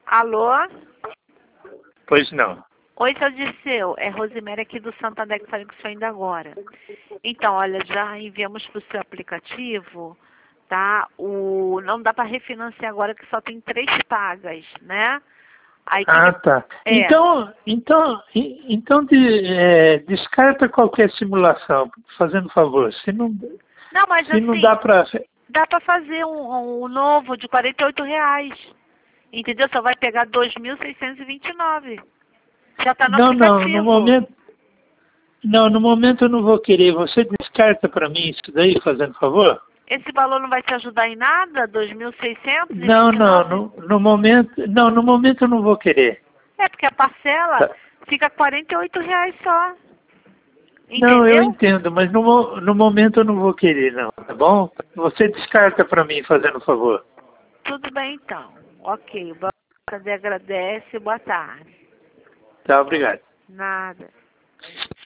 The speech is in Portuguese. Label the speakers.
Speaker 1: Alô?
Speaker 2: Pois não.
Speaker 1: Oi, seu Dirceu. É Rosemary aqui do Santander que falei com o senhor ainda agora. Então, olha, já enviamos para o seu aplicativo, tá? Não dá para refinanciar agora que só tem 3 pagas, né? Aí,
Speaker 2: Tá. Descarta qualquer simulação, fazendo favor.
Speaker 1: Não, mas
Speaker 2: Se não
Speaker 1: assim,
Speaker 2: dá para...
Speaker 1: dá para fazer um novo de R$ 48. Entendeu? Só vai pegar 2.629. Já está no
Speaker 2: Não,
Speaker 1: aplicativo.
Speaker 2: no momento eu não vou querer. Você descarta para mim isso daí, fazendo favor?
Speaker 1: Esse valor não vai te ajudar em nada? 2.629?
Speaker 2: No momento eu não vou querer.
Speaker 1: É, porque a parcela
Speaker 2: Tá.
Speaker 1: fica R$ 48 só.
Speaker 2: Não, eu
Speaker 1: Entendeu?
Speaker 2: entendo, mas no momento eu não vou querer, não, tá bom? Você descarta para mim, fazendo favor.
Speaker 1: Tudo bem, então. Ok, o Banco Santander agradece. Boa tarde.
Speaker 2: Tá, obrigado.
Speaker 1: Nada.